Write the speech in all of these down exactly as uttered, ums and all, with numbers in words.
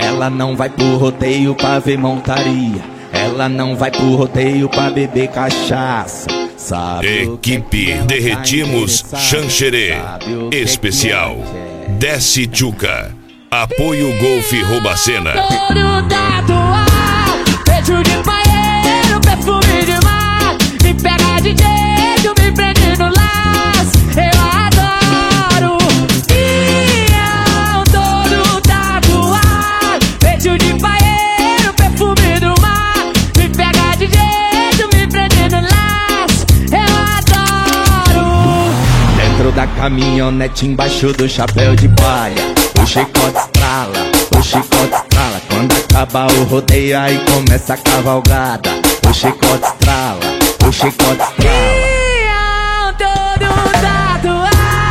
Ela não vai pro rodeio pra ver montaria. Ela não vai pro rodeio pra beber cachaça. Sabe Equipe Derretimos Xanxerê Especial Desce Tchuca. Apoio Golf Robacena. Todo tatuar, beijo de banheiro, perfume de mar. Me pega de jeito, me prende no laço. Eu adoro. Ião, todo tatuar, beijo de banheiro, perfume do mar. Me pega de jeito, me prende no laço. Eu adoro. Dentro da caminhonete, embaixo do chapéu de palha, o chicote estrala, o chicote estrala. Quando acaba o rodeio, aí começa a cavalgada. O chicote estrala, o chicote estrala. Ião, todo tatuar.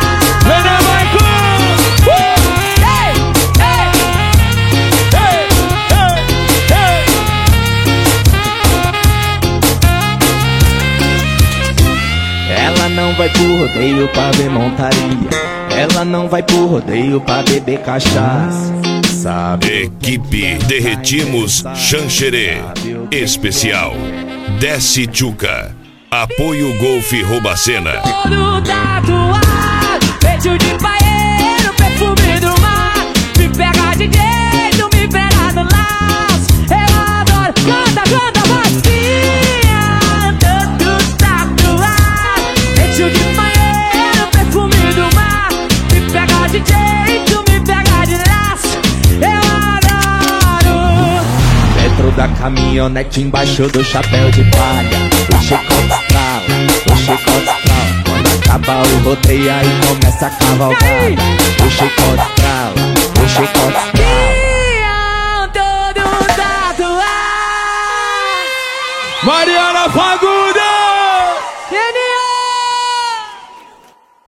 Ela não vai pro rodeio pra ver montaria. Ela não vai pro rodeio pra beber cachaça. Sabe Equipe Derretimos Xanxerê Especial Desce Tchuca. Apoio Golf Robacena. Todo tatuar, beijo de banheiro, perfume do mar. Me pega de jeito, me pega no laço. Eu adoro. Canta, canta, vai. Ião, todo tatuar, beijo de banheiro, perfume do mar. Me pega de jeito, me pega de laço. Eu adoro. dentro da caminhonete, embaixo do chapéu de palha, o chicote estrala, o chicote estrala. Quando acaba o rodeio, aí começa a cavalgada. O chicote estrala, o chicote estrala. Ião, todo tatuar. Mariana Fagundes!